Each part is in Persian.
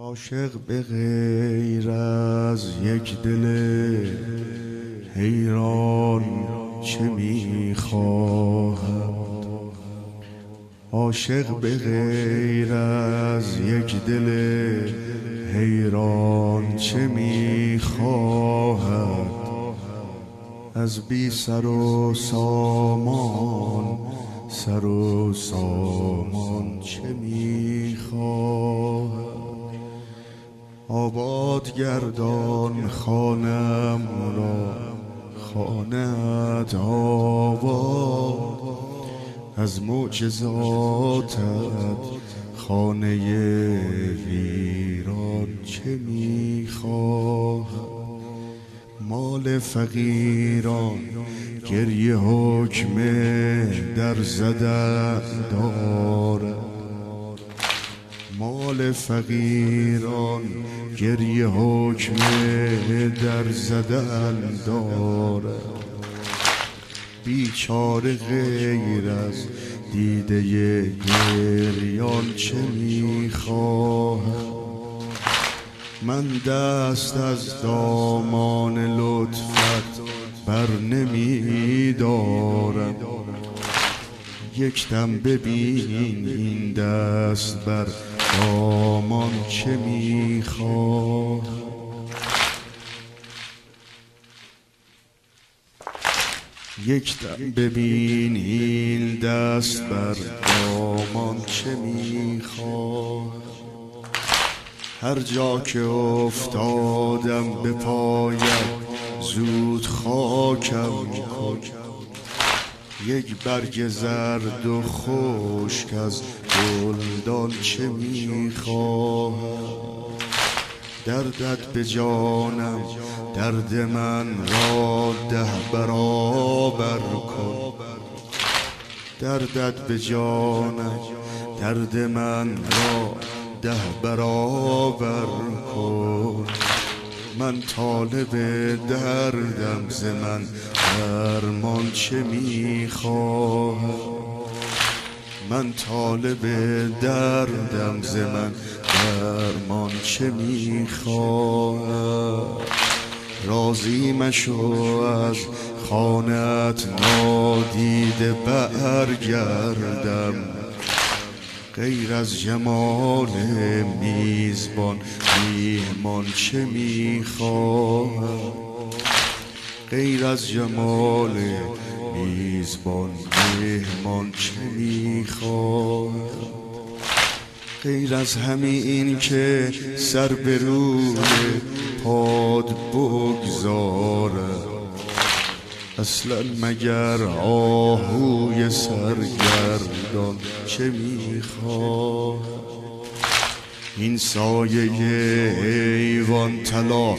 عاشق به غیر از یک دل حیران چه می‌خواهد؟ عاشق به غیر از یک دل حیران چه می‌خواهد؟ از بی سر و سامان سر و سامان چه می‌خواهد؟ آباد گردان خانم را خانه‌ات آباد، از معجزاتت خانه ویران چه می‌خواهد؟ مال فقیران گریه حکم در زدن دارد، مال فقیران گریه حکم در زدن دارد. بیچاره غیر از دیده گریان چه می‌خواهد؟ من دست از دامان لطفت بر نمی دارم، یک دم ببین این دست بر دامان چه می‌خواهد؟ یک دم ببین این دست بر دامان چه می‌خواهد؟ هر جا که افتادم به پایت زود خاکم کن، یک برگ زرد و خشک از گلدان چه می‌خواهد؟ دردت به جانم درد من را 10 برابر کن، دردت به جانم درد من را 10 برابر کن. من طالب دردم ز من درمان چه می‌خواهد؟ من طالب دردم ز من درمان چه می‌خواهد؟ راضی مشو از خانه‌ات نادیده برگردم، غیر از جمال میزبان میهمان چه می‌خواهد؟ غیر از جمال میزبان میهمان چه می‌خواهد؟ غیر از همین که سر به روی پاد بگذارد، اصلا مگر آهوی سرگردان چه می‌خواهد؟ این سایه ایوان طلا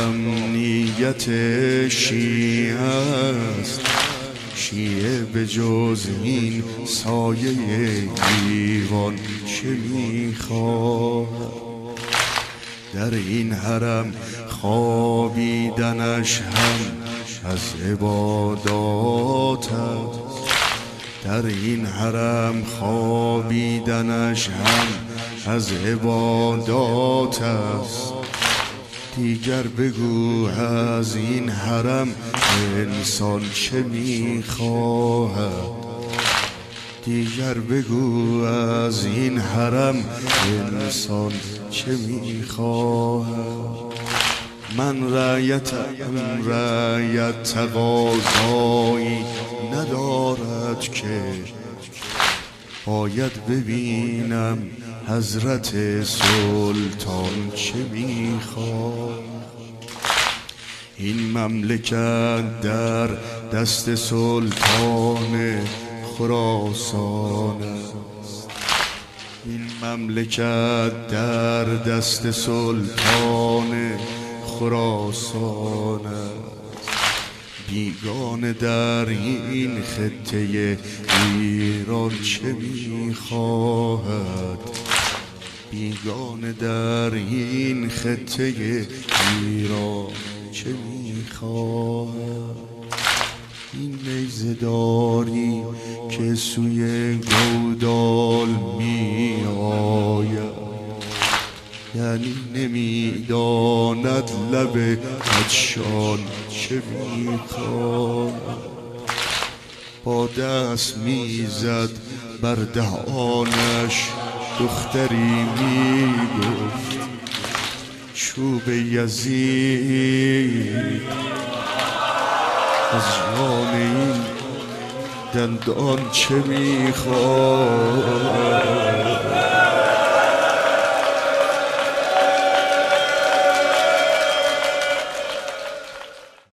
امنیت شیعه است، شیعه به جز این سایه ایوان چه می‌خواهد؟ در این حرم خوابیدنش هم از عبادات است، در این حرم خوابیدنش هم از عبادات است. دیگر بگو از این حرم انسان چه می‌خواهد؟ دیگر بگو از این حرم انسان چه می‌خواهد؟ من رعیت تقاضایی ندارد که باید ببینم حضرت سلطان چه می‌خواهد؟ این مملکت در دست سلطان خراسان است، این مملکت در دست سلطان خراسان است. بیگانه در این خطه ایران چه می‌خواهد؟ بیگانه در این خطه ایران چه می‌خواهد؟ این نیزه داری که سوی گودال می آید، یعنی نمیداند لب عطشان چه میخواند. با دست میزد بر دهانش دختری میگفت چوب یزید از جان این دندان چه میخواد.